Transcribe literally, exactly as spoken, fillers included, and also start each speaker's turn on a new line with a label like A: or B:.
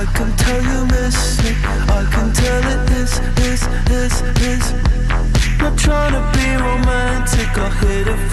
A: I can tell you miss me. I can tell it is, is, is, is. Not trying to be romantic, I hit it